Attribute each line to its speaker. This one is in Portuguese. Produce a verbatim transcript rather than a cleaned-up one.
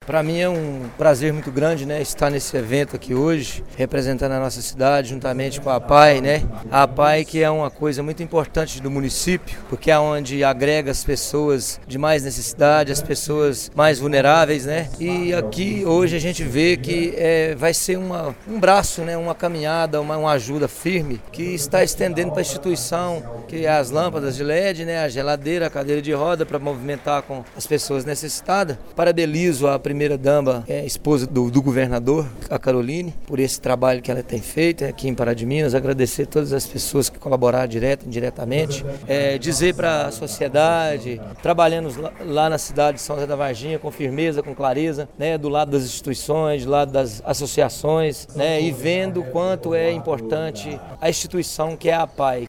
Speaker 1: Para mim é um prazer muito grande, né, estar nesse evento aqui hoje, representando a nossa cidade juntamente com a APAI, né? A APAI que é uma coisa muito importante do município, porque é onde agrega as pessoas de mais necessidade, as pessoas mais vulneráveis, né? E aqui hoje a gente vê que é, vai ser uma, um braço, né, uma caminhada, uma, uma ajuda firme que está estendendo para a instituição, que é as lâmpadas de L E D, né, a geladeira, a cadeira de roda para movimentar com as pessoas necessitadas. Parabenizo a primeira-dama, é, esposa do, do governador, a Caroline, por esse trabalho que ela tem feito aqui em Pará de Minas. Agradecer a todas as pessoas que colaboraram direto e indiretamente. É, dizer para a sociedade, trabalhando lá, lá na cidade de São José da Varginha com firmeza, com clareza, né, do lado das instituições, do lado das associações, né, e vendo o quanto é importante a instituição que é a APAI.